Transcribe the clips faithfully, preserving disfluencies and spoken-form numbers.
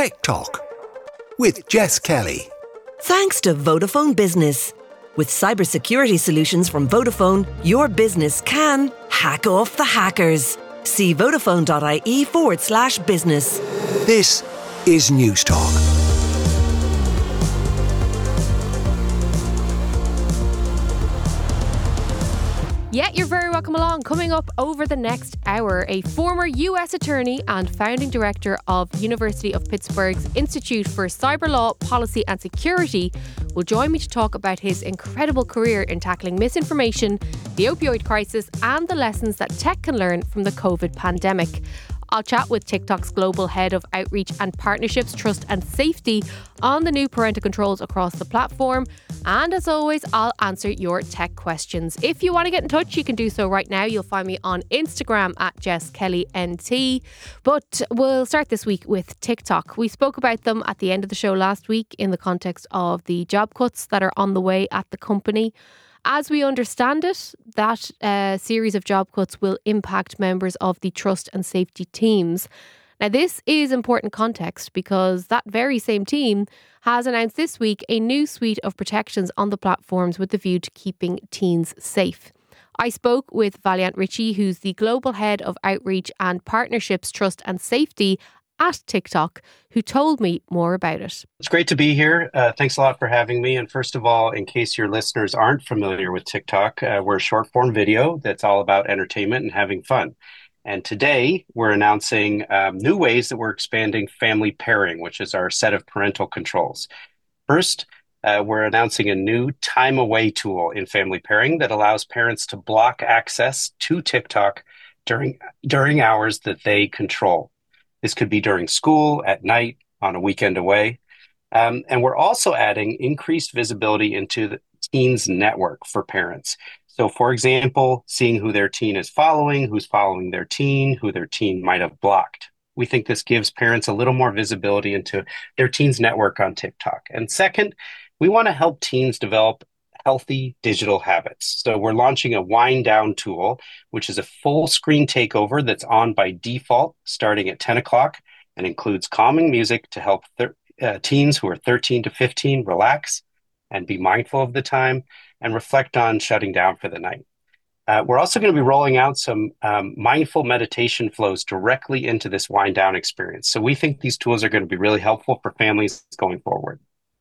Tech Talk with Jess Kelly. Thanks to Vodafone Business. With cybersecurity solutions from Vodafone, your business can hack off the hackers. See vodafone.ie forward slash business. This is News Talk. Yeah, you're very welcome along. Coming up over the next hour, a former U S attorney and founding director of University of Pittsburgh's Institute for Cyber Law, Policy and Security will join me to talk about his incredible career in tackling misinformation, the opioid crisis and the lessons that tech can learn from the COVID pandemic. I'll chat with TikTok's global head of outreach and partnerships, trust and safety on the new parental controls across the platform. And as always, I'll answer your tech questions. If you want to get in touch, you can do so right now. You'll find me on Instagram at Jess Kelly N T. But we'll start this week with TikTok. We spoke about them at the end of the show last week in the context of the job cuts that are on the way at the company. As we understand it, that uh, series of job cuts will impact members of the trust and safety teams. Now, this is important context because that very same team has announced this week a new suite of protections on the platforms with the view to keeping teens safe. I spoke with Valiant Ritchie, who's the global head of outreach and partnerships, trust and safety at TikTok, who told me more about it. It's great to be here. Uh, thanks a lot for having me. And first of all, in case your listeners aren't familiar with TikTok, uh, we're a short form video that's all about entertainment and having fun. And today we're announcing um, new ways that we're expanding family pairing, which is our set of parental controls. First, uh, we're announcing a new time away tool in family pairing that allows parents to block access to TikTok during during hours that they control. This could be during school, at night, on a weekend away. Um, and we're also adding increased visibility into the teens network for parents. So, for example, seeing who their teen is following, who's following their teen, who their teen might have blocked. We think this gives parents a little more visibility into their teen's network on TikTok. And second, we want to help teens develop healthy digital habits. So we're launching a wind down tool, which is a full screen takeover that's on by default starting at ten o'clock and includes calming music to help thir- uh, teens who are thirteen to fifteen relax and be mindful of the time and reflect on shutting down for the night. Uh, we're also going to be rolling out some um, mindful meditation flows directly into this wind down experience. So we think these tools are going to be really helpful for families going forward.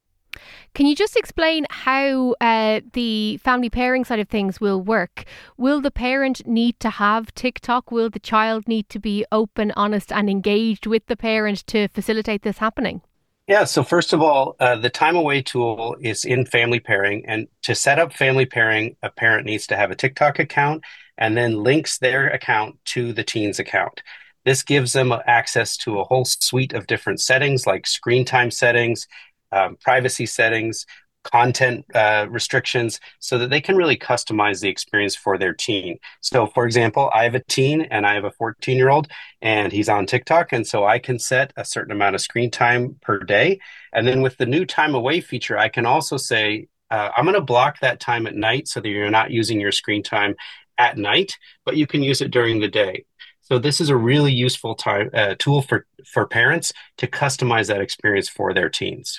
Can you just explain how uh, the family pairing side of things will work? Will the parent need to have TikTok? Will the child need to be open, honest and engaged with the parent to facilitate this happening? Yeah, so first of all, uh, the time away tool is in family pairing. And to set up family pairing, a parent needs to have a TikTok account and then links their account to the teen's account. This gives them access to a whole suite of different settings like screen time settings, Um, privacy settings, content uh, restrictions, so that they can really customize the experience for their teen. So, for example, I have a teen and I have a fourteen-year-old and he's on TikTok. And so I can set a certain amount of screen time per day. And then with the new time away feature, I can also say, uh, I'm going to block that time at night so that you're not using your screen time at night, but you can use it during the day. So this is a really useful time, uh, tool for, for parents to customize that experience for their teens.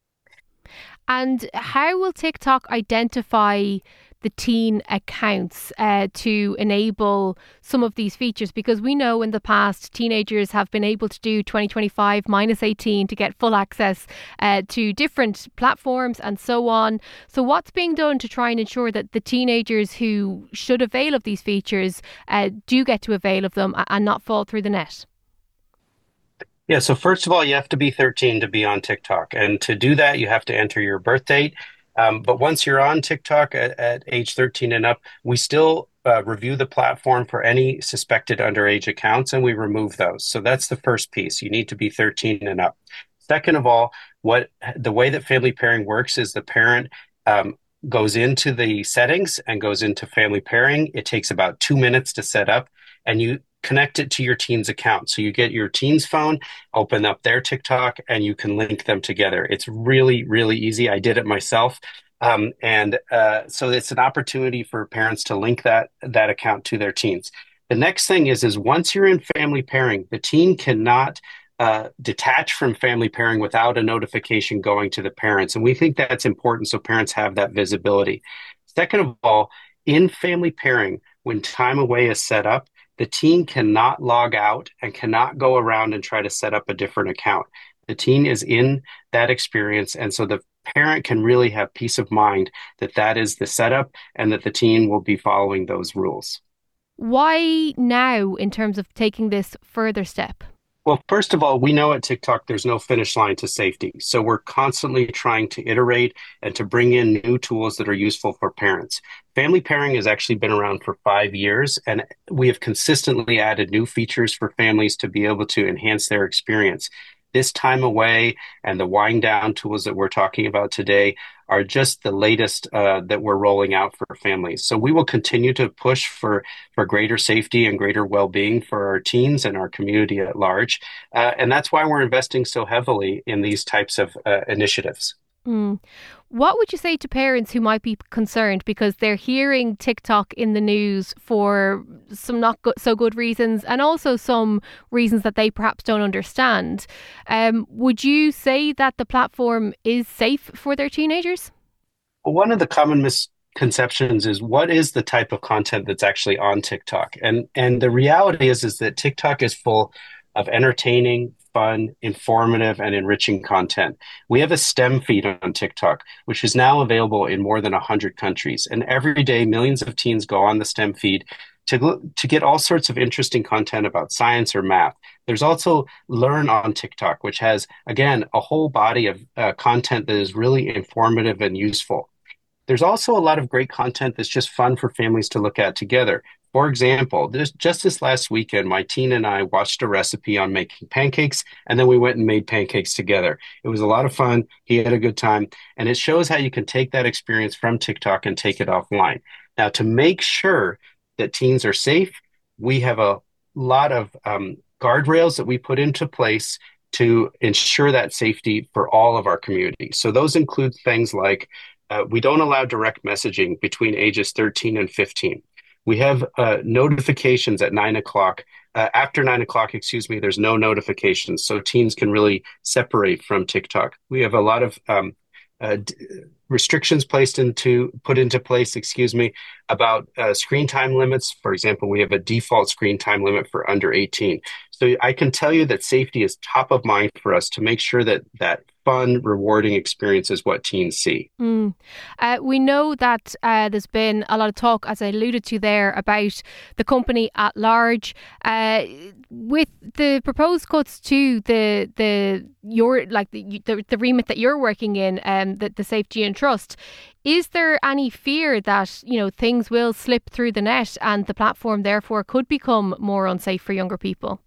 And how will TikTok identify the teen accounts uh, to enable some of these features? Because we know in the past, teenagers have been able to do twenty twenty-five minus eighteen to get full access uh, to different platforms and so on. So what's being done to try and ensure that the teenagers who should avail of these features uh, do get to avail of them and not fall through the net? Yeah, so first of all, you have to be thirteen to be on TikTok. And to do that, you have to enter your birth date. Um, but once you're on TikTok at, at age thirteen and up, we still uh, review the platform for any suspected underage accounts and we remove those. So that's the first piece. You need to be thirteen and up. Second of all, what the way that family pairing works is the parent um, goes into the settings and goes into family pairing. It takes about two minutes to set up and you connect it to your teen's account. So you get your teen's phone, open up their TikTok, and you can link them together. It's really, really easy. I did it myself. Um, and uh, so it's an opportunity for parents to link that, that account to their teens. The next thing is, is once you're in family pairing, the teen cannot uh, detach from family pairing without a notification going to the parents. And we think that's important so parents have that visibility. Second of all, in family pairing, when time away is set up, the teen cannot log out and cannot go around and try to set up a different account. The teen is in that experience. And so the parent can really have peace of mind that that is the setup and that the teen will be following those rules. Why now in terms of taking this further step? Well, first of all, we know at TikTok there's no finish line to safety. So we're constantly trying to iterate and to bring in new tools that are useful for parents. Family pairing has actually been around for five years, and we have consistently added new features for families to be able to enhance their experience. This time away and the wind down tools that we're talking about today are just the latest uh, that we're rolling out for families. So we will continue to push for, for greater safety and greater well-being for our teens and our community at large. Uh, and that's why we're investing so heavily in these types of uh, initiatives. Mm. What would you say to parents who might be concerned because they're hearing TikTok in the news for some not go- so good reasons and also some reasons that they perhaps don't understand? Um, would you say that the platform is safe for their teenagers? Well, one of the common misconceptions is what is the type of content that's actually on TikTok? And and the reality is is that TikTok is full of entertaining, fun, informative, and enriching content. We have a STEM feed on TikTok, which is now available in more than one hundred countries. And every day, millions of teens go on the STEM feed to, to get all sorts of interesting content about science or math. There's also Learn on TikTok, which has, again, a whole body of uh, content that is really informative and useful. There's also a lot of great content that's just fun for families to look at together. For example, this, just this last weekend, my teen and I watched a recipe on making pancakes, and then we went and made pancakes together. It was a lot of fun. He had a good time, and it shows how you can take that experience from TikTok and take it offline. Now, to make sure that teens are safe, we have a lot of um, guardrails that we put into place to ensure that safety for all of our community. So those include things like uh, we don't allow direct messaging between ages thirteen and fifteen. We have uh, notifications at nine o'clock. Uh, after nine o'clock, excuse me, there's no notifications. So teens can really separate from TikTok. We have a lot of um, uh, d- restrictions placed into, put into place, excuse me, about uh, screen time limits. For example, we have a default screen time limit for under eighteen. So I can tell you that safety is top of mind for us to make sure that that fun, rewarding experience is what teens see. Mm. Uh, we know that uh, there's been a lot of talk, as I alluded to there, about the company at large. Uh, with the proposed cuts to the the your like the the, the remit that you're working in, um, the, the safety and trust. Is there any fear that you know things will slip through the net and the platform therefore could become more unsafe for younger people?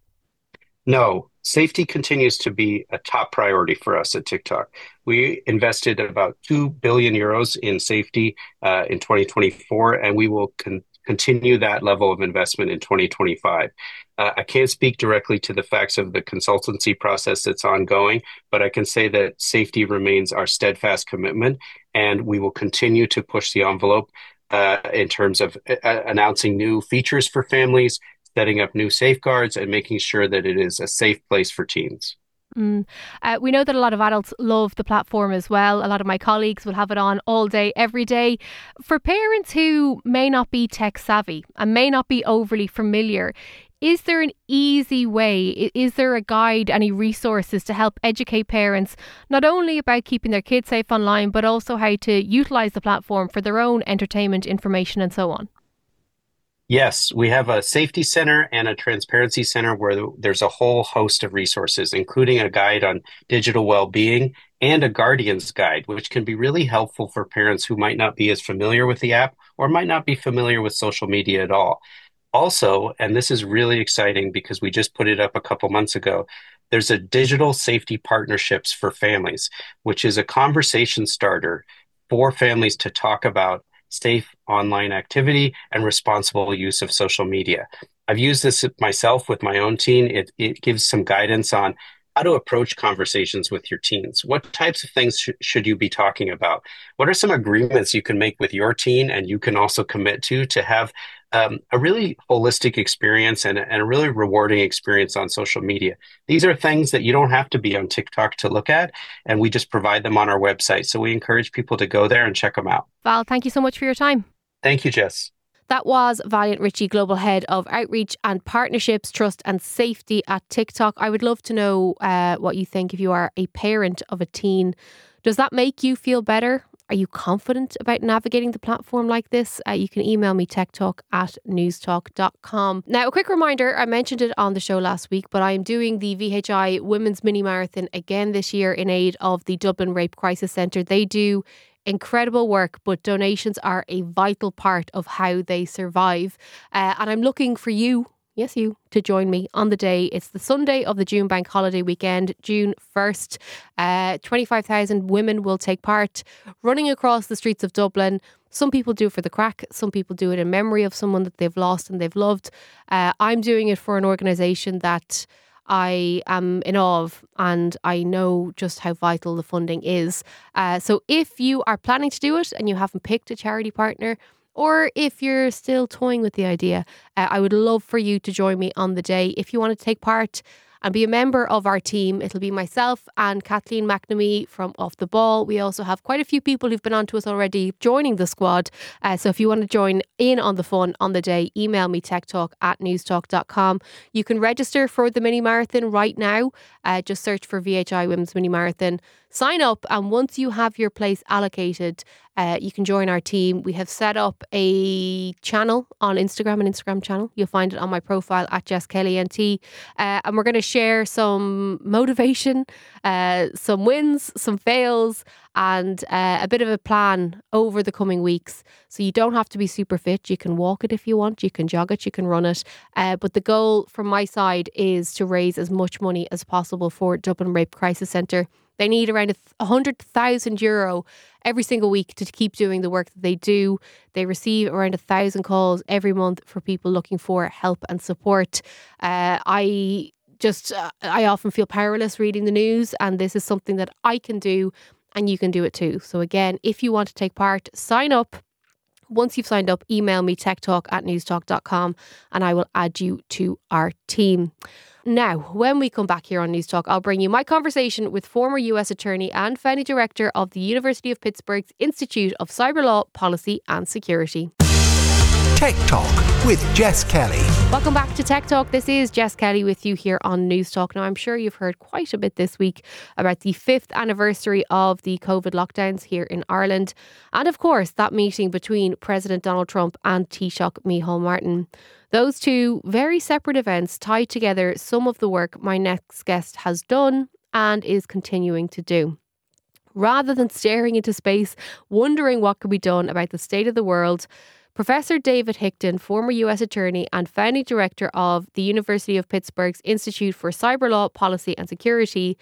No, safety continues to be a top priority for us at TikTok. We invested about two billion euros in safety uh, in twenty twenty-four, and we will con- continue that level of investment in twenty twenty-five. Uh, I can't speak directly to the facts of the consultancy process that's ongoing, but I can say that safety remains our steadfast commitment, and we will continue to push the envelope uh, in terms of uh, announcing new features for families, setting up new safeguards, and making sure that it is a safe place for teens. Mm. Uh, we know that a lot of adults love the platform as well. A lot of my colleagues will have it on all day, every day. For parents who may not be tech savvy and may not be overly familiar, is there an easy way? Is there a guide, any resources to help educate parents not only about keeping their kids safe online, but also how to utilise the platform for their own entertainment, information and so on? Yes, we have a safety center and a transparency center where there's a whole host of resources, including a guide on digital well-being and a guardian's guide, which can be really helpful for parents who might not be as familiar with the app or might not be familiar with social media at all. Also, and this is really exciting because we just put it up a couple months ago, there's a digital safety partnerships for families, which is a conversation starter for families to talk about safe online activity and responsible use of social media. I've used this myself with my own teen. It, it gives some guidance on how to approach conversations with your teens. What types of things sh- should you be talking about? What are some agreements you can make with your teen and you can also commit to to have um, a really holistic experience and, and a really rewarding experience on social media? These are things that you don't have to be on TikTok to look at, and we just provide them on our website. So we encourage people to go there and check them out. Val, thank you so much for your time. Thank you, Jess. That was Valiant Ritchie, Global Head of Outreach and Partnerships, Trust and Safety at TikTok. I would love to know uh, what you think if you are a parent of a teen. Does that make you feel better? Are you confident about navigating the platform like this? Uh, you can email me techtalk at newstalk dot com. Now, a quick reminder, I mentioned it on the show last week, but I am doing the V H I Women's Mini Marathon again this year in aid of the Dublin Rape Crisis Centre. They do incredible work, but donations are a vital part of how they survive. Uh, and I'm looking for you, yes you, to join me on the day. It's the Sunday of the June bank holiday weekend, June first. Uh, twenty-five thousand women will take part running across the streets of Dublin. Some people do it for the crack. Some people do it in memory of someone that they've lost and they've loved. Uh, I'm doing it for an organisation that I am in awe of, and I know just how vital the funding is. Uh, so if you are planning to do it and you haven't picked a charity partner, or if you're still toying with the idea, uh, I would love for you to join me on the day. If you want to take part and be a member of our team, it'll be myself and Kathleen McNamee from Off the Ball. We also have quite a few people who've been on to us already joining the squad. Uh, so if you want to join in on the fun on the day, email me techtalk at newstalk dot com. You can register for the mini marathon right now. Uh, just search for V H I Women's Mini Marathon. Sign up, and once you have your place allocated, uh, you can join our team. We have set up a channel on Instagram, an Instagram channel. You'll find it on my profile at Jess Kelly N T. Uh, and we're going to share some motivation, uh, some wins, some fails, and uh, a bit of a plan over the coming weeks. So you don't have to be super fit. You can walk it if you want. You can jog it. You can run it. Uh, but the goal from my side is to raise as much money as possible for Dublin Rape Crisis Centre. They need around one hundred thousand euro every single week to keep doing the work that they do. They receive around one thousand calls every month for people looking for help and support. Uh, I just, uh, I often feel powerless reading the news, and this is something that I can do, and you can do it too. So again, if you want to take part, sign up. Once you've signed up, email me techtalk at newstalk dot com and I will add you to our team. Now, when we come back here on News Talk, I'll bring you my conversation with former U S Attorney and founding director of the University of Pittsburgh's Institute of Cyber Law, Policy and Security. Tech Talk with Jess Kelly. Welcome back to Tech Talk. This is Jess Kelly with you here on News Talk. Now, I'm sure you've heard quite a bit this week about the fifth anniversary of the COVID lockdowns here in Ireland. And of course, that meeting between President Donald Trump and Taoiseach Micheál Martin. Those two very separate events tied together some of the work my next guest has done and is continuing to do. Rather than staring into space, wondering what could be done about the state of the world, Professor David Hickton, former U S Attorney and founding director of the University of Pittsburgh's Institute for Cyber Law, Policy and Security,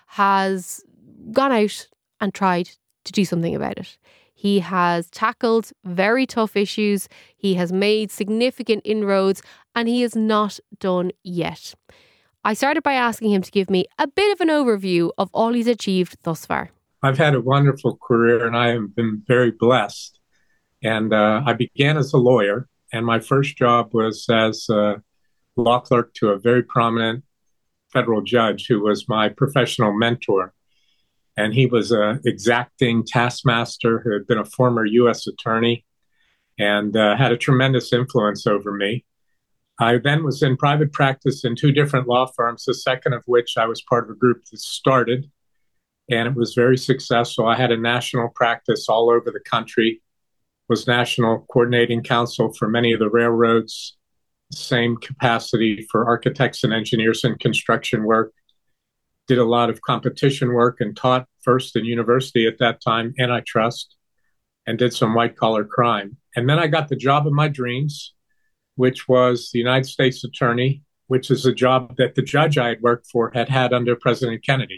has gone out and tried to do something about it. He has tackled very tough issues. He has made significant inroads, and he is not done yet. I started by asking him to give me a bit of an overview of all he's achieved thus far. I've had a wonderful career, and I have been very blessed. And uh, I began as a lawyer, and my first job was as a law clerk to a very prominent federal judge who was my professional mentor. And he was an exacting taskmaster who had been a former U S attorney and uh, had a tremendous influence over me. I then was in private practice in two different law firms, the second of which I was part of a group that started, and it was very successful. I had a national practice all over the country, was national coordinating counsel for many of the railroads, same capacity for architects and engineers in construction work. Did a lot of competition work and taught first in university at that time, antitrust, and did some white collar crime. And then I got the job of my dreams, which was the United States Attorney, which is a job that the judge I had worked for had had under President Kennedy.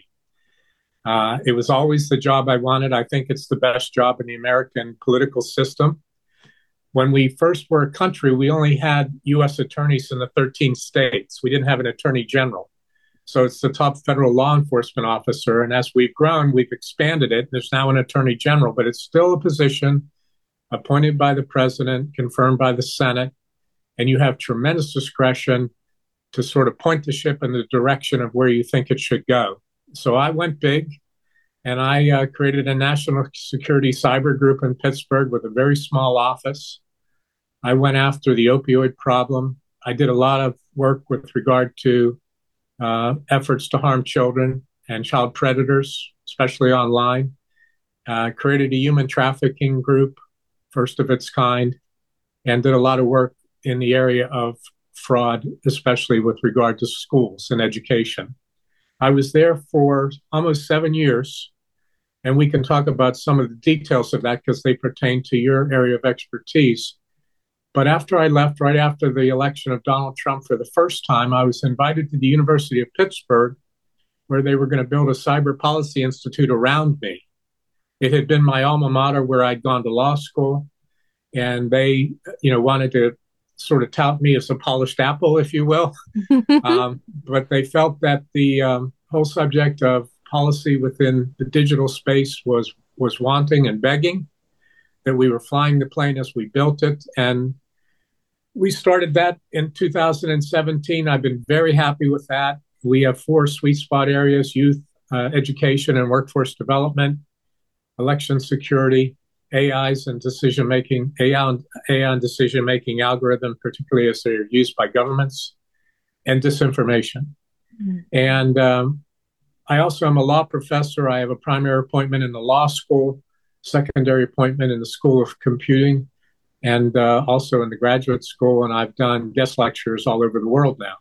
Uh, it was always the job I wanted. I think it's the best job in the American political system. When we first were a country, we only had U S attorneys in the thirteen states. We didn't have an attorney general. So it's the top federal law enforcement officer. And as we've grown, we've expanded it. There's now an attorney general, but it's still a position appointed by the president, confirmed by the Senate. And you have tremendous discretion to sort of point the ship in the direction of where you think it should go. So I went big, and I uh, created a national security cyber group in Pittsburgh with a very small office. I went after the opioid problem. I did a lot of work with regard to uh, efforts to harm children and child predators, especially online. Uh, created a human trafficking group, first of its kind, and did a lot of work in the area of fraud, especially with regard to schools and education. I was there for almost seven years, and we can talk about some of the details of that because they pertain to your area of expertise. But after I left, right after the election of Donald Trump for the first time, I was invited to the University of Pittsburgh, where they were going to build a cyber policy institute around me. It had been my alma mater where I'd gone to law school, and they, you know, wanted to sort of tout me as a polished apple, if you will. um, but they felt that the um, whole subject of policy within the digital space was was wanting and begging, that we were flying the plane as we built it. And we started that in two thousand seventeen. I've been very happy with that. We have four sweet spot areas: youth, uh, education and workforce development, election security, A Is and decision-making, A I, A I and decision-making algorithm, particularly as they're used by governments, and disinformation. Mm-hmm. And um, I also am a law professor. I have a primary appointment in the law school, secondary appointment in the School of Computing, and uh, also in the graduate school. And I've done guest lectures all over the world now.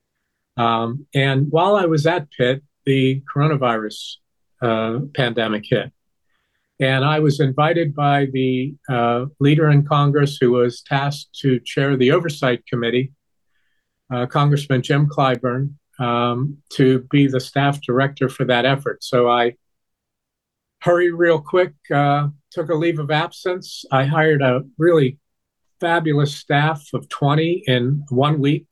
Um, and while I was at Pitt, the coronavirus uh, pandemic hit. And I was invited by the uh, leader in Congress who was tasked to chair the Oversight Committee, uh, Congressman Jim Clyburn, um, to be the staff director for that effort. So I hurried real quick, uh, took a leave of absence. I hired a really fabulous staff of twenty in one week.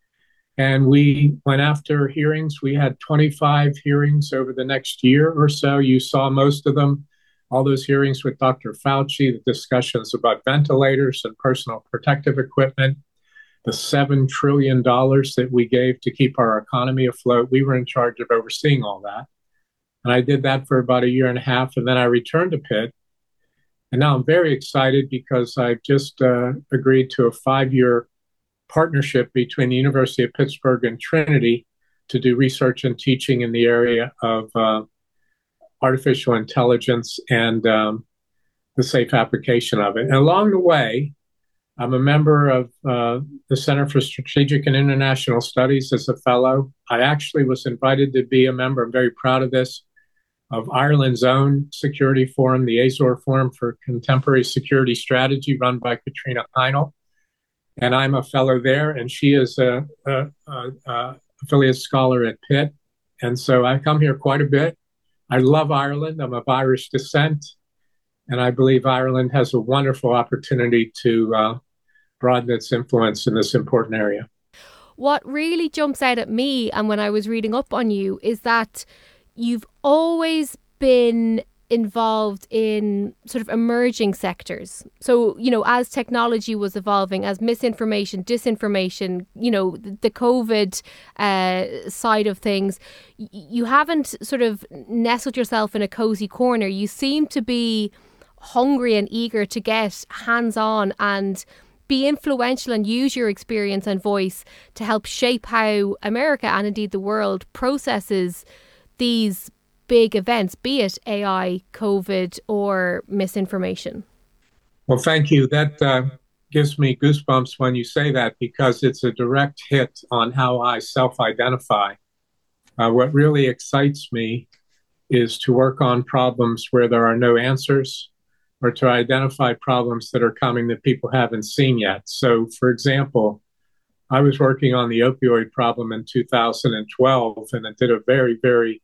And we went after hearings. We had twenty-five hearings over the next year or so. You saw most of them. All those hearings with Doctor Fauci, the discussions about ventilators and personal protective equipment, the seven trillion dollars that we gave to keep our economy afloat. We were in charge of overseeing all that. And I did that for about a year and a half. And then I returned to Pitt. And now I'm very excited because I've just uh, agreed to a five-year partnership between the University of Pittsburgh and Trinity to do research and teaching in the area of uh, artificial intelligence and um, the safe application of it. And along the way, I'm a member of uh, the Center for Strategic and International Studies as a fellow. I actually was invited to be a member, I'm very proud of this, of Ireland's own security forum, the Azor Forum for Contemporary Security Strategy, run by Katrina Heinel. And I'm a fellow there, and she is a, a, a, a affiliate scholar at Pitt. And so I come here quite a bit. I love Ireland. I'm of Irish descent, and I believe Ireland has a wonderful opportunity to uh, broaden its influence in this important area. What really jumps out at me, and when I was reading up on you, is that you've always been involved in sort of emerging sectors. So, you know, as technology was evolving, as misinformation, disinformation, you know, the COVID uh, side of things, y- you haven't sort of nestled yourself in a cozy corner. You seem to be hungry and eager to get hands-on and be influential and use your experience and voice to help shape how America and indeed the world processes these big events, be it A I, COVID, or misinformation? Well, thank you. That uh, gives me goosebumps when you say that, because it's a direct hit on how I self-identify. Uh, what really excites me is to work on problems where there are no answers, or to identify problems that are coming that people haven't seen yet. So, for example, I was working on the opioid problem in two thousand twelve, and I did a very, very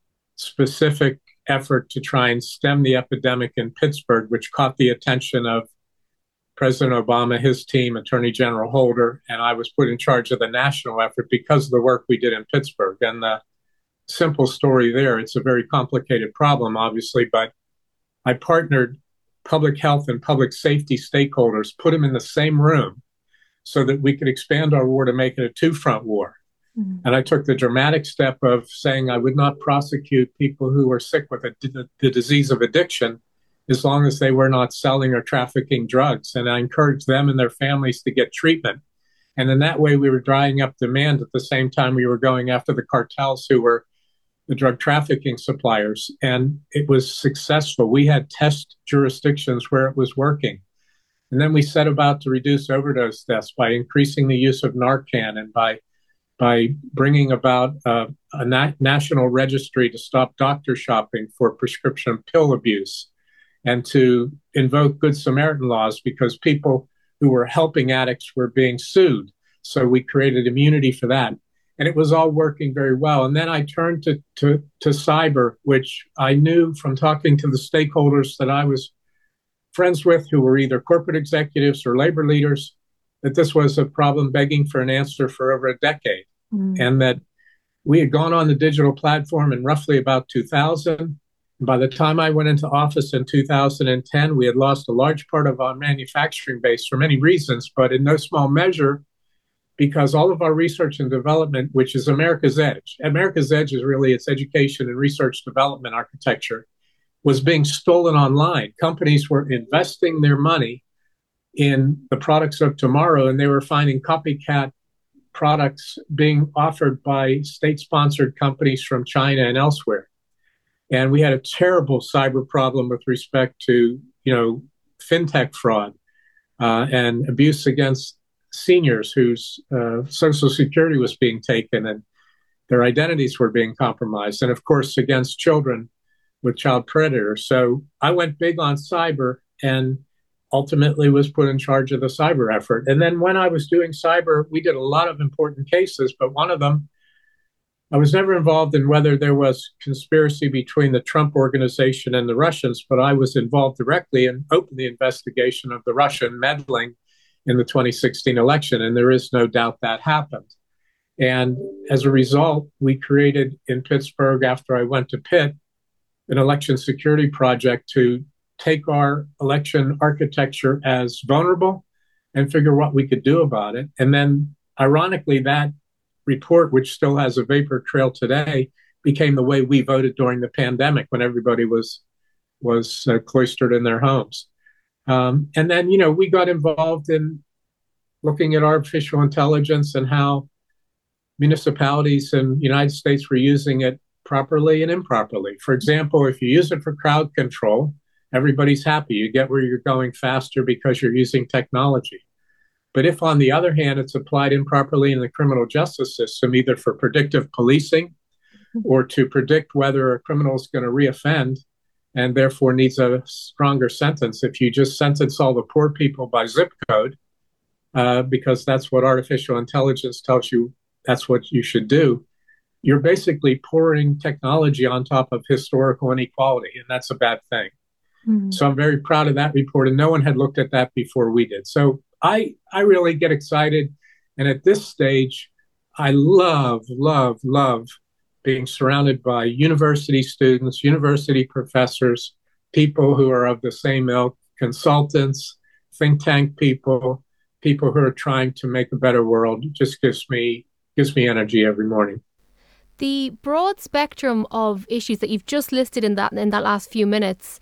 specific effort to try and stem the epidemic in Pittsburgh, which caught the attention of President Obama, his team, Attorney General Holder, and I was put in charge of the national effort because of the work we did in Pittsburgh. And the simple story there, it's a very complicated problem, obviously, but I partnered public health and public safety stakeholders, put them in the same room so that we could expand our war to make it a two-front war. Mm-hmm. And I took the dramatic step of saying I would not prosecute people who were sick with a, the, the disease of addiction as long as they were not selling or trafficking drugs. And I encouraged them and their families to get treatment. And in that way, we were drying up demand at the same time we were going after the cartels who were the drug trafficking suppliers. And it was successful. We had test jurisdictions where it was working. And then we set about to reduce overdose deaths by increasing the use of Narcan and by by bringing about uh, a na- national registry to stop doctor shopping for prescription pill abuse and to invoke Good Samaritan laws because people who were helping addicts were being sued. So we created immunity for that. And it was all working very well. And then I turned to, to, to cyber, which I knew from talking to the stakeholders that I was friends with who were either corporate executives or labor leaders, that this was a problem begging for an answer for over a decade. Mm. And that we had gone on the digital platform in roughly about two thousand. By the time I went into office in two thousand ten, we had lost a large part of our manufacturing base for many reasons, but in no small measure because all of our research and development, which is America's Edge, America's Edge is really its education and research development architecture, was being stolen online. Companies were investing their money in the products of tomorrow, and they were finding copycat products being offered by state-sponsored companies from China and elsewhere. And we had a terrible cyber problem with respect to, you know, fintech fraud uh, and abuse against seniors whose uh, Social Security was being taken and their identities were being compromised. And of course, against children with child predators. So I went big on cyber and ultimately was put in charge of the cyber effort. And then when I was doing cyber, we did a lot of important cases, but one of them, I was never involved in whether there was conspiracy between the Trump organization and the Russians, but I was involved directly and opened the investigation of the Russian meddling in the twenty sixteen election. And there is no doubt that happened. And as a result, we created in Pittsburgh, after I went to Pitt, an election security project to take our election architecture as vulnerable and figure what we could do about it. And then, ironically, that report, which still has a vapor trail today, became the way we voted during the pandemic when everybody was was uh, cloistered in their homes. Um, and then, you know, we got involved in looking at artificial intelligence and how municipalities in the United States were using it properly and improperly. For example, if you use it for crowd control, everybody's happy. You get where you're going faster because you're using technology. But if, on the other hand, it's applied improperly in the criminal justice system, either for predictive policing or to predict whether a criminal is going to reoffend and therefore needs a stronger sentence, if you just sentence all the poor people by zip code, uh, because that's what artificial intelligence tells you that's what you should do, you're basically pouring technology on top of historical inequality, and that's a bad thing. Mm-hmm. So I'm very proud of that report, and no one had looked at that before we did. So I, I really get excited. And at this stage, I love, love, love being surrounded by university students, university professors, people who are of the same ilk, consultants, think tank people, people who are trying to make a better world. It just gives me, gives me energy every morning. The broad spectrum of issues that you've just listed in that in that last few minutes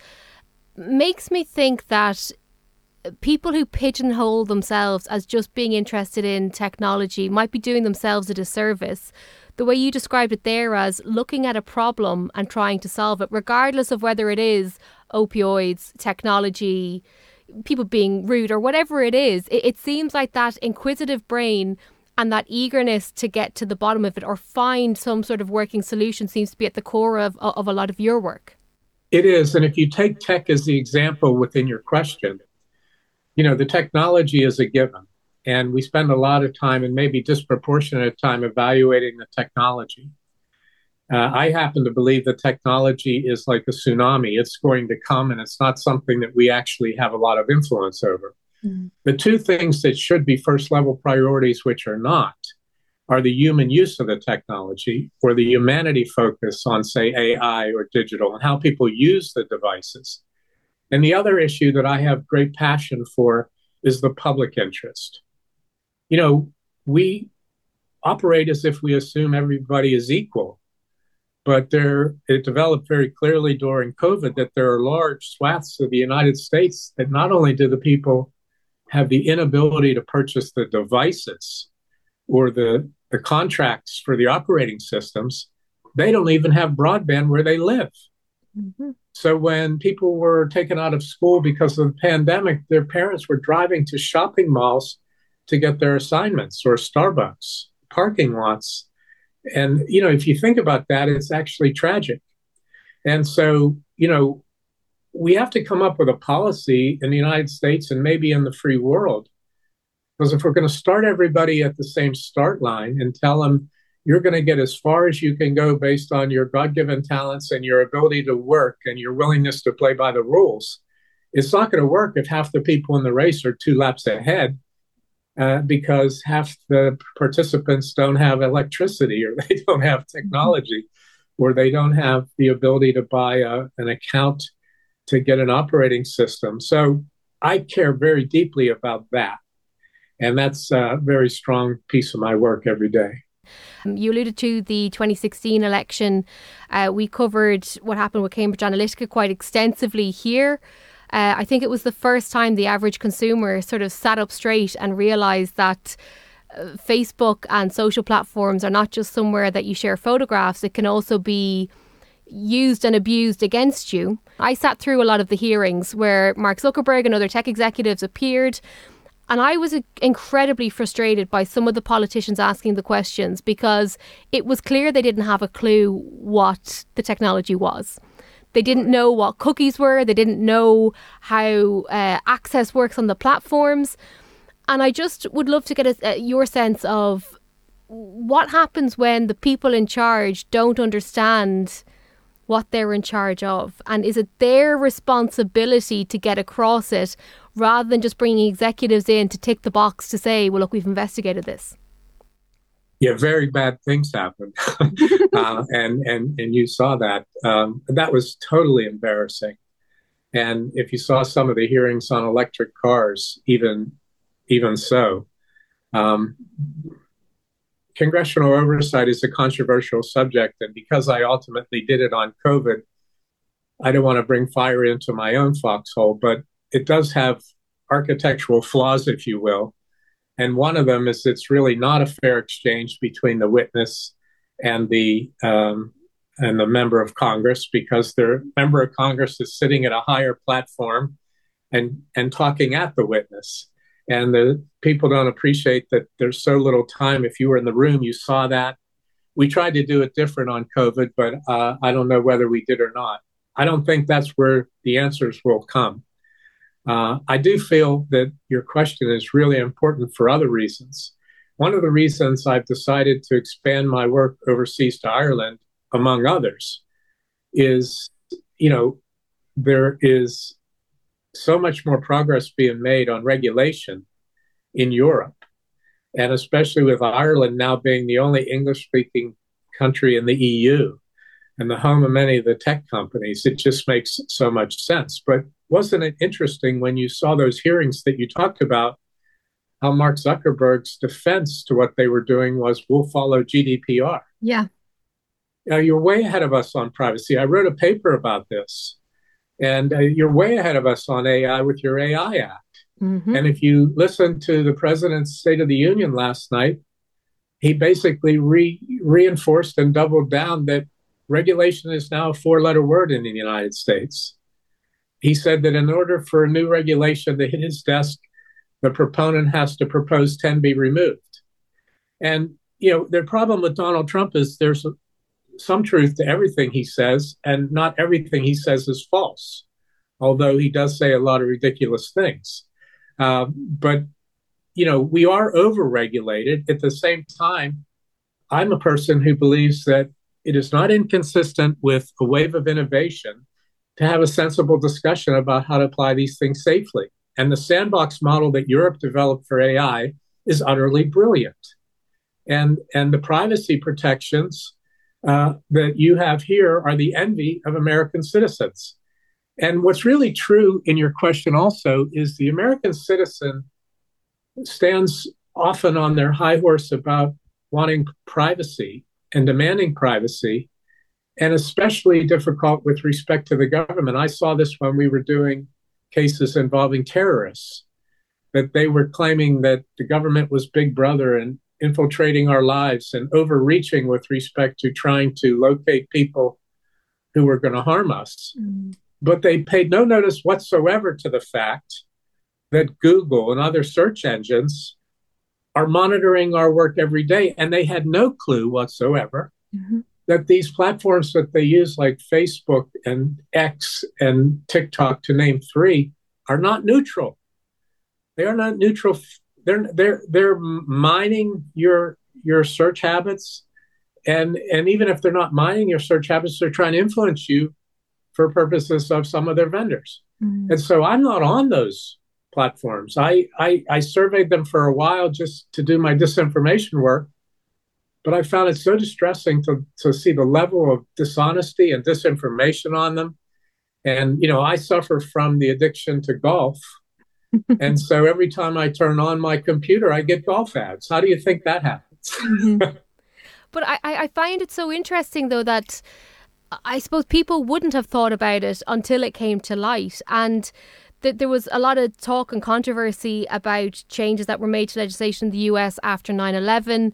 makes me think that people who pigeonhole themselves as just being interested in technology might be doing themselves a disservice. The way you described it there as looking at a problem and trying to solve it, regardless of whether it is opioids, technology, people being rude or whatever it is, it, it seems like that inquisitive brain and that eagerness to get to the bottom of it or find some sort of working solution seems to be at the core of, of a lot of your work. It is. And if you take tech as the example within your question, you know, the technology is a given. And we spend a lot of time and maybe disproportionate time evaluating the technology. Uh, I happen to believe that technology is like a tsunami. It's going to come, and it's not something that we actually have a lot of influence over. Mm. The two things that should be first level priorities, which are not, are the human use of the technology or the humanity focus on, say, A I or digital and how people use the devices. And the other issue that I have great passion for is the public interest. You know, we operate as if we assume everybody is equal, but there, it developed very clearly during COVID that there are large swaths of the United States that not only do the people have the inability to purchase the devices or the, the contracts for the operating systems, they don't even have broadband where they live. Mm-hmm. So when people were taken out of school because of the pandemic, their parents were driving to shopping malls to get their assignments, or Starbucks, parking lots. And, you know, if you think about that, it's actually tragic. And so, you know, we have to come up with a policy in the United States and maybe in the free world. Because if we're going to start everybody at the same start line and tell them you're going to get as far as you can go based on your God-given talents and your ability to work and your willingness to play by the rules, it's not going to work if half the people in the race are two laps ahead uh, because half the participants don't have electricity, or they don't have technology, or they don't have the ability to buy a, an account to get an operating system. So I care very deeply about that. And that's a very strong piece of my work every day. You alluded to the twenty sixteen election. Uh, we covered what happened with Cambridge Analytica quite extensively here. Uh, I think it was the first time the average consumer sort of sat up straight and realised that uh, Facebook and social platforms are not just somewhere that you share photographs. It can also be used and abused against you. I sat through a lot of the hearings where Mark Zuckerberg and other tech executives appeared. And I was incredibly frustrated by some of the politicians asking the questions, because it was clear they didn't have a clue what the technology was. They didn't know what cookies were. They didn't know how uh, access works on the platforms. And I just would love to get a, a, your sense of what happens when the people in charge don't understand what they're in charge of. And is it their responsibility to get across it, rather than just bringing executives in to tick the box to say, well, look, we've investigated this? Yeah, very bad things happen. uh, and, and, and you saw that. Um, that was totally embarrassing. And if you saw some of the hearings on electric cars, even, even so, um, congressional oversight is a controversial subject. And because I ultimately did it on COVID, I don't want to bring fire into my own foxhole, but it does have architectural flaws, if you will. And one of them is it's really not a fair exchange between the witness and the um, and the member of Congress, because the member of Congress is sitting at a higher platform and and talking at the witness. And the people don't appreciate that there's so little time. If you were in the room, you saw that. We tried to do it different on COVID, but uh, I don't know whether we did or not. I don't think that's where the answers will come. Uh, I do feel that your question is really important for other reasons. One of the reasons I've decided to expand my work overseas to Ireland, among others, is, you know, there is so much more progress being made on regulation in Europe, and especially with Ireland now being the only English-speaking country in the E U and the home of many of the tech companies. It just makes so much sense. But wasn't it interesting when you saw those hearings that you talked about, how Mark Zuckerberg's defense to what they were doing was, we'll follow G D P R. Yeah. Now, you're way ahead of us on privacy. I wrote a paper about this. And uh, you're way ahead of us on A I with your A I Act. Mm-hmm. And if you listen to the president's State of the Union last night, he basically re- reinforced and doubled down that regulation is now a four-letter word in the United States. He said that in order for a new regulation to hit his desk, the proponent has to propose ten be removed. And, you know, the problem with Donald Trump is there's a, some truth to everything he says, and not everything he says is false, although he does say a lot of ridiculous things. Uh, but, you know, we are overregulated. At the same time, I'm a person who believes that it is not inconsistent with a wave of innovation to have a sensible discussion about how to apply these things safely. And the sandbox model that Europe developed for A I is utterly brilliant. And, and the privacy protections uh, that you have here are the envy of American citizens. And what's really true in your question also is the American citizen stands often on their high horse about wanting privacy and demanding privacy, and especially difficult with respect to the government. I saw this when we were doing cases involving terrorists, that they were claiming that the government was Big Brother and infiltrating our lives and overreaching with respect to trying to locate people who were going to harm us. Mm. But they paid no notice whatsoever to the fact that Google and other search engines are monitoring our work every day. And they had no clue whatsoever mm-hmm. that these platforms that they use, like Facebook and X and TikTok, to name three, are not neutral. They are not neutral. They're they're they're mining your your search habits, and and even if they're not mining your search habits, they're trying to influence you for purposes of some of their vendors. Mm-hmm. And so I'm not on those platforms. I, I I surveyed them for a while just to do my disinformation work, but I found it so distressing to to see the level of dishonesty and disinformation on them. And you know, I suffer from the addiction to golf. And so every time I turn on my computer, I get golf ads. How do you think that happens? Mm-hmm. But I, I find it so interesting, though, that I suppose people wouldn't have thought about it until it came to light. And th- there was a lot of talk and controversy about changes that were made to legislation in the U S after nine eleven.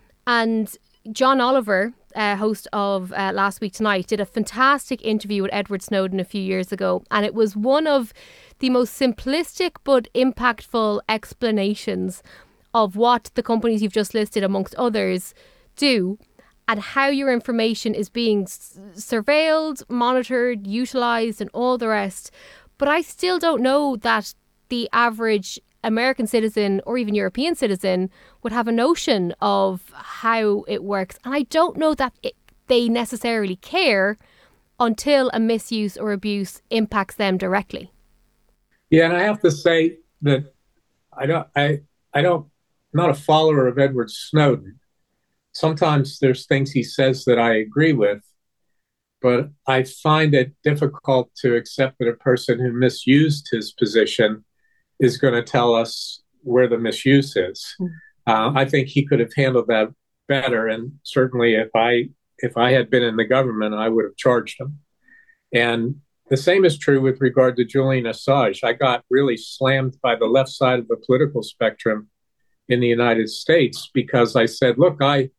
And John Oliver, uh, host of uh, Last Week Tonight, did a fantastic interview with Edward Snowden a few years ago. And it was one of the most simplistic but impactful explanations of what the companies you've just listed, amongst others, do, and how your information is being s- surveilled, monitored, utilised, and all the rest. But I still don't know that the average American citizen or even European citizen would have a notion of how it works. And I don't know that it, they necessarily care until a misuse or abuse impacts them directly. Yeah, and I have to say that I don't, I, I don't, I'm not a follower of Edward Snowden. Sometimes there's things he says that I agree with, but I find it difficult to accept that a person who misused his position is going to tell us where the misuse is. Mm. Uh, I think he could have handled that better, and certainly if I if I had been in the government, I would have charged him. And the same is true with regard to Julian Assange. I got really slammed by the left side of the political spectrum in the United States because I said, look, I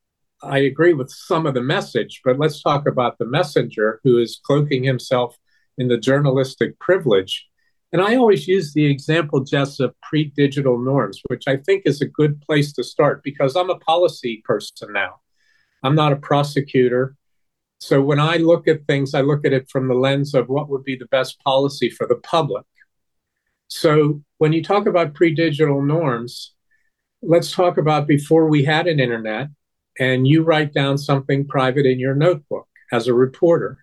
I agree with some of the message, but let's talk about the messenger who is cloaking himself in the journalistic privilege. And I always use the example, Jess, of pre-digital norms, which I think is a good place to start because I'm a policy person now. I'm not a prosecutor. So when I look at things, I look at it from the lens of what would be the best policy for the public. So when you talk about pre-digital norms, let's talk about before we had an internet and you write down something private in your notebook as a reporter.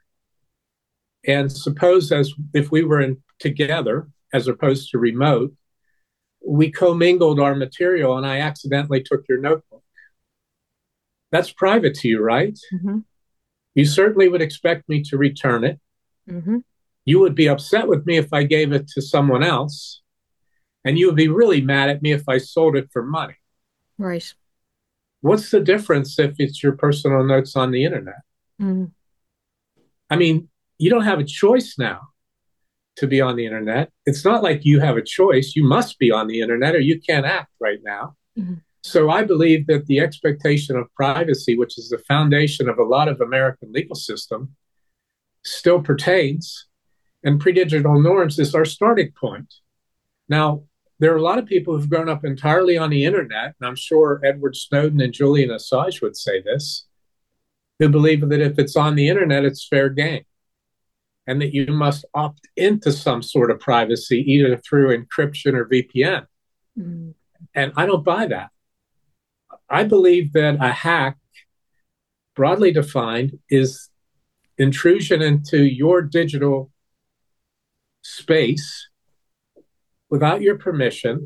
And suppose as if we were in together as opposed to remote, we commingled our material and I accidentally took your notebook. That's private to you, right? Mm-hmm. You certainly would expect me to return it. Mm-hmm. You would be upset with me if I gave it to someone else. And you would be really mad at me if I sold it for money. Right. What's the difference if it's your personal notes on the internet? Mm-hmm. I mean, you don't have a choice now to be on the internet. It's not like you have a choice. You must be on the internet or you can't act right now. Mm-hmm. So I believe that the expectation of privacy, which is the foundation of a lot of American legal system, still pertains. And pre-digital norms is our starting point. Now, there are a lot of people who've grown up entirely on the internet, and I'm sure Edward Snowden and Julian Assange would say this, who believe that if it's on the internet, it's fair game, and that you must opt into some sort of privacy, either through encryption or V P N. Mm. And I don't buy that. I believe that a hack, broadly defined, is intrusion into your digital space without your permission.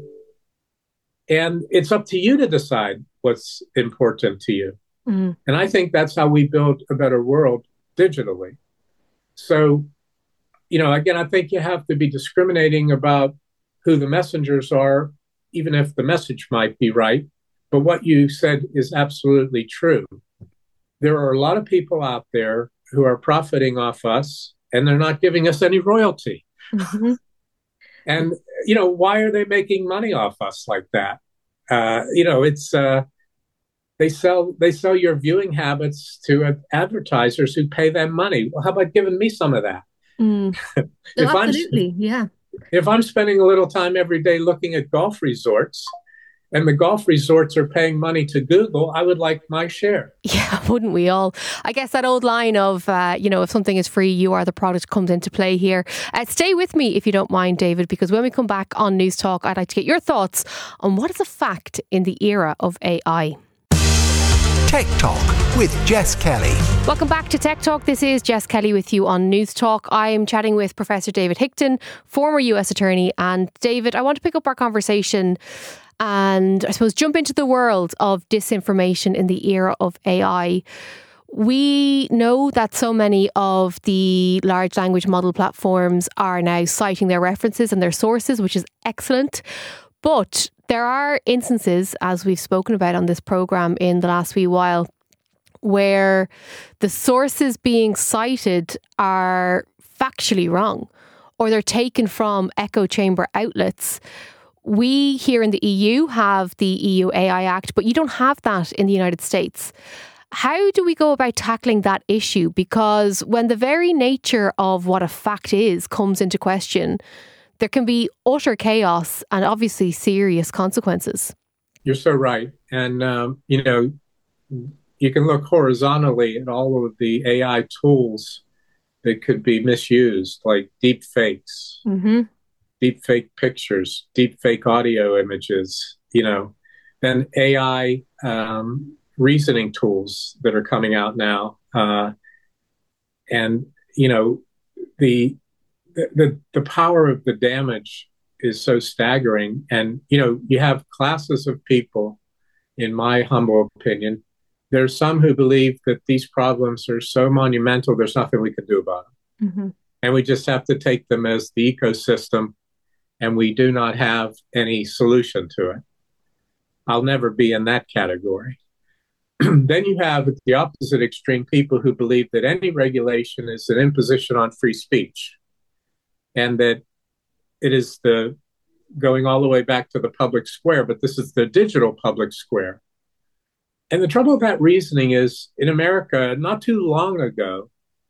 And it's up to you to decide what's important to you. Mm-hmm. And I think that's how we build a better world digitally. So, you know, again, I think you have to be discriminating about who the messengers are, even if the message might be right. But what you said is absolutely true. There are a lot of people out there who are profiting off us, and they're not giving us any royalty. Mm-hmm. And, you know, why are they making money off us like that? Uh, you know, it's uh, they sell they sell your viewing habits to uh, advertisers who pay them money. Well, how about giving me some of that? Mm. if no, absolutely, I'm, yeah. If I'm spending a little time every day looking at golf resorts, and the golf resorts are paying money to Google, I would like my share. Yeah, wouldn't we all? I guess that old line of, uh, you know, if something is free, you are the product comes into play here. Uh, stay with me if you don't mind, David, because when we come back on News Talk, I'd like to get your thoughts on what is a fact in the era of A I. Tech Talk with Jess Kelly. Welcome back to Tech Talk. This is Jess Kelly with you on News Talk. I'm chatting with Professor David Hickton, former U S Attorney. And David, I want to pick up our conversation and I suppose jump into the world of disinformation in the era of A I. We know that so many of the large language model platforms are now citing their references and their sources, which is excellent. But there are instances, as we've spoken about on this programme in the last wee while, where the sources being cited are factually wrong or they're taken from echo chamber outlets. We here in the E U have the E U A I Act, but you don't have that in the United States. How do we go about tackling that issue? Because when the very nature of what a fact is comes into question, there can be utter chaos and obviously serious consequences. You're so right. And, um, you know, you can look horizontally at all of the A I tools that could be misused, like deep fakes. Mm-hmm. Deep fake pictures, deep fake audio images, you know, then A I um, reasoning tools that are coming out now. Uh, and, you know, the, the, the power of the damage is so staggering. And, you know, you have classes of people, in my humble opinion, there's some who believe that these problems are so monumental, there's nothing we can do about them. Mm-hmm. And we just have to take them as the ecosystem, and we do not have any solution to it. I'll never be in that category. Then you have at the opposite extreme people who believe that any regulation is an imposition on free speech, and that it is the going all the way back to the public square, but this is the digital public square. And the trouble with that reasoning is, in America, not too long ago,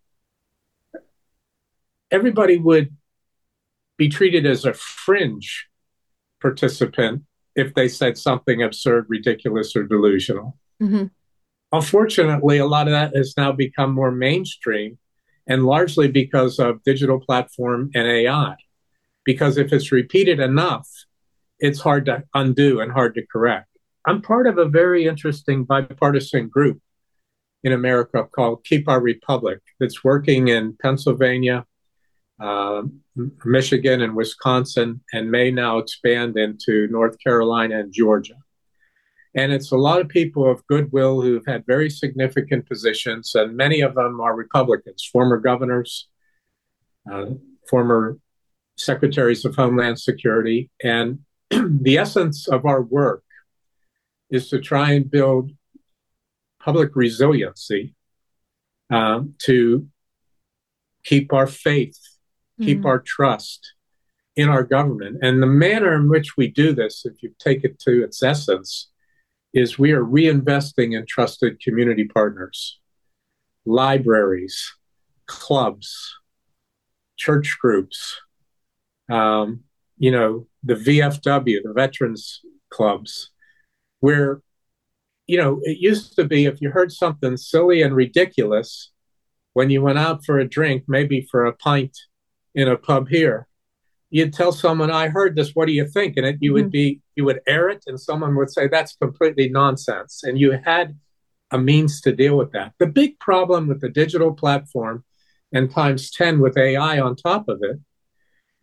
everybody would be treated as a fringe participant if they said something absurd, ridiculous, or delusional. Mm-hmm. Unfortunately, a lot of that has now become more mainstream, and largely because of digital platform and A I. Because if it's repeated enough, it's hard to undo and hard to correct. I'm part of a very interesting bipartisan group in America called Keep Our Republic that's working in Pennsylvania, Uh, Michigan and Wisconsin, and may now expand into North Carolina and Georgia. And it's a lot of people of goodwill who've had very significant positions, and many of them are Republicans, former governors, uh, former secretaries of Homeland Security. And the essence of our work is to try and build public resiliency um, to keep our faith, keep mm-hmm. our trust in our government. And the manner in which we do this, if you take it to its essence, is we are reinvesting in trusted community partners, libraries, clubs, church groups, um, you know, the V F W, the veterans clubs, where, you know, it used to be if you heard something silly and ridiculous when you went out for a drink, maybe for a pint in a pub here, you'd tell someone, I heard this, what do you think? And it, you mm-hmm. would be, you would air it and someone would say, that's completely nonsense. And you had a means to deal with that. The big problem with the digital platform and times ten with A I on top of it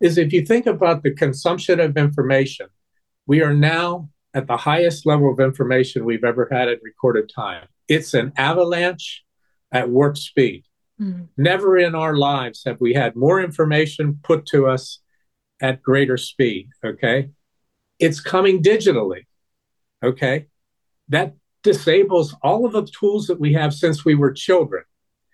is if you think about the consumption of information, we are now at the highest level of information we've ever had in recorded time. It's an avalanche at warp speed. Mm. Never in our lives have we had more information put to us at greater speed, okay? It's coming digitally, okay? That disables all of the tools that we have since we were children.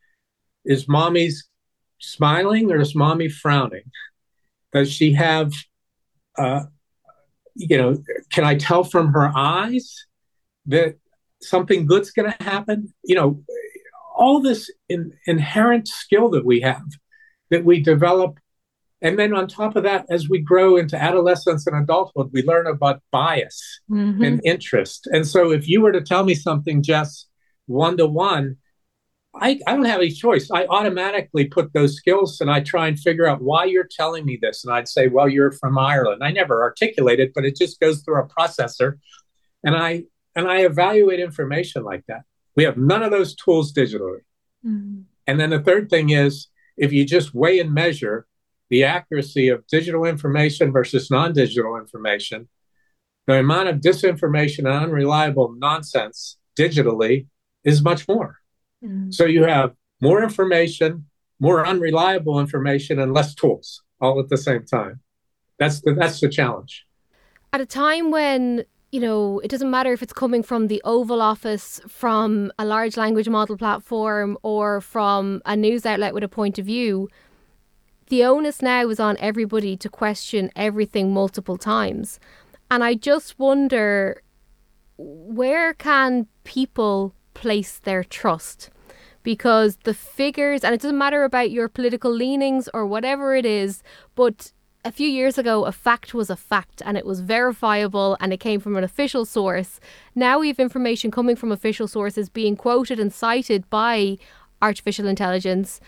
Is mommy's smiling or is mommy frowning? Does she have, uh, you know, can I tell from her eyes that something good's going to happen? You know, all this in, inherent skill that we have, that we develop. And then on top of that, as we grow into adolescence and adulthood, we learn about bias mm-hmm. and interest. And so if you were to tell me something, Jess, one-to-one, I, I don't have any choice. I automatically put those skills and I try and figure out why you're telling me this. And I'd say, well, you're from Ireland. I never articulate it, but it just goes through a processor. And I and I evaluate information like that. We have none of those tools digitally. Mm-hmm. And then the third thing is, if you just weigh and measure the accuracy of digital information versus non-digital information, the amount of disinformation and unreliable nonsense digitally is much more. Mm. So you have more information, more unreliable information, and less tools all at the same time. That's the that's the challenge. At a time when, you know, it doesn't matter if it's coming from the Oval Office, from a large language model platform, or from a news outlet with a point of view, the onus now is on everybody to question everything multiple times. And I just wonder, where can people place their trust? Because the figures, and it doesn't matter about your political leanings or whatever it is, but a few years ago, a fact was a fact and it was verifiable and it came from an official source. Now we have information coming from official sources being quoted and cited by artificial intelligence.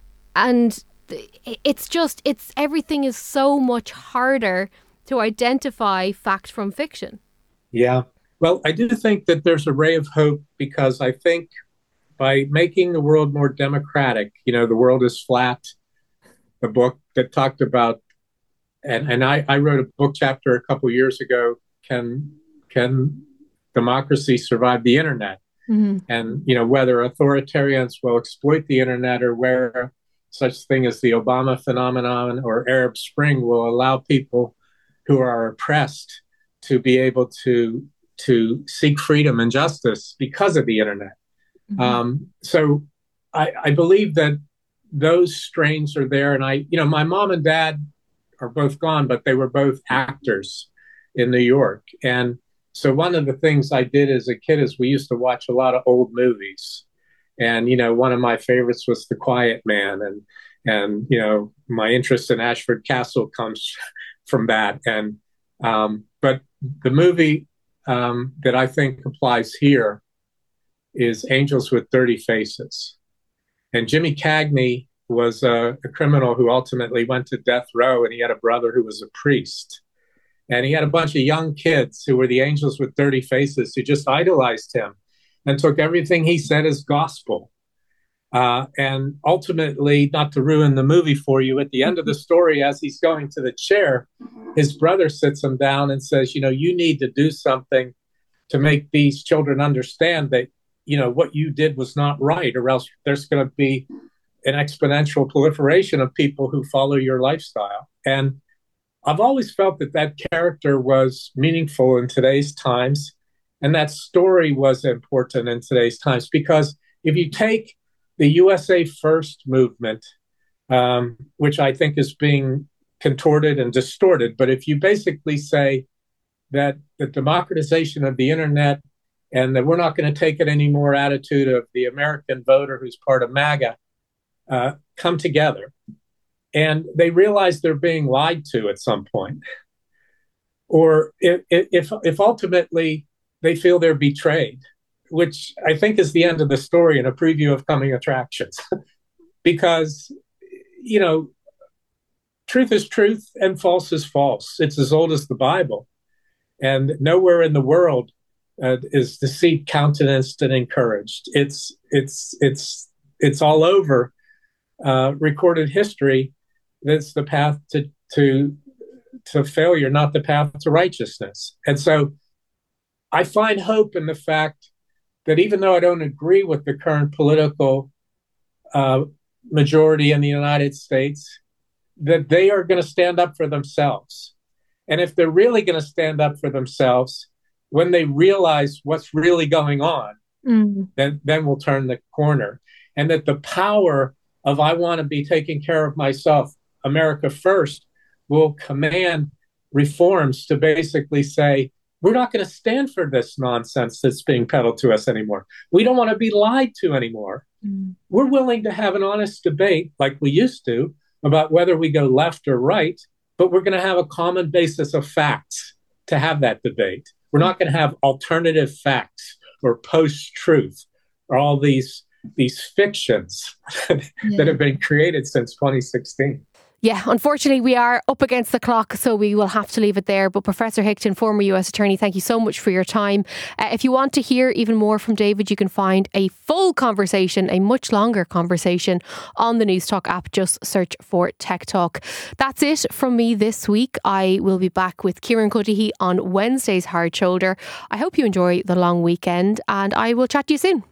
And it's just, it's everything is so much harder to identify fact from fiction. Yeah. Well, I do think that there's a ray of hope, because I think by making the world more democratic, you know, The World is Flat, the book that talked about, and, and I, I wrote a book chapter a couple of years ago, can, can democracy survive the internet? Mm-hmm. And, you know, whether authoritarians will exploit the internet, or where such thing as the Obama phenomenon or Arab Spring will allow people who are oppressed to be able to to seek freedom and justice because of the internet. Mm-hmm. Um, so I, I believe that those strains are there. And I, you know, my mom and dad are both gone, but they were both actors in New York. And so one of the things I did as a kid is we used to watch a lot of old movies. And, you know, one of my favorites was The Quiet Man. And, and you know, my interest in Ashford Castle comes from that. And um, but the movie um, that I think applies here is Angels with Dirty Faces. And Jimmy Cagney was a, a criminal who ultimately went to death row, and he had a brother who was a priest. And he had a bunch of young kids who were the angels with dirty faces who just idolized him and took everything he said as gospel. Uh, and ultimately, not to ruin the movie for you, at the end of the story, as he's going to the chair, his brother sits him down and says, you know, you need to do something to make these children understand that, you know, what you did was not right, or else there's going to be an exponential proliferation of people who follow your lifestyle. And I've always felt that that character was meaningful in today's times, and that story was important in today's times, because if you take the U S A First movement, um, which I think is being contorted and distorted, but if you basically say that the democratization of the internet and that we're not going to take it anymore attitude of the American voter who's part of MAGA uh, come together, and they realize they're being lied to at some point, or if, if, if ultimately they feel they're betrayed, which I think is the end of the story and a preview of coming attractions. Because, you know, truth is truth and false is false. It's as old as the Bible. And nowhere in the world uh, is deceit countenanced and encouraged. It's, it's, it's, it's all over uh, recorded history. That's the path to, to to failure, not the path to righteousness. And so I find hope in the fact that even though I don't agree with the current political uh, majority in the United States, that they are going to stand up for themselves. And if they're really going to stand up for themselves, when they realize what's really going on, mm. then, then we'll turn the corner. And that the power of I want to be taking care of myself, America first, will command reforms to basically say, we're not going to stand for this nonsense that's being peddled to us anymore. We don't want to be lied to anymore. Mm. We're willing to have an honest debate like we used to about whether we go left or right, but we're going to have a common basis of facts to have that debate. We're not going to have alternative facts or post-truth or all these, these fictions yeah. that have been created since twenty sixteen. Yeah, unfortunately, we are up against the clock, so we will have to leave it there. But Professor Hickton, former U S Attorney, thank you so much for your time. Uh, if you want to hear even more from David, you can find a full conversation, a much longer conversation, on the News Talk app. Just search for Tech Talk. That's it from me this week. I will be back with Kieran Cuddihy on Wednesday's Hard Shoulder. I hope you enjoy the long weekend, and I will chat to you soon.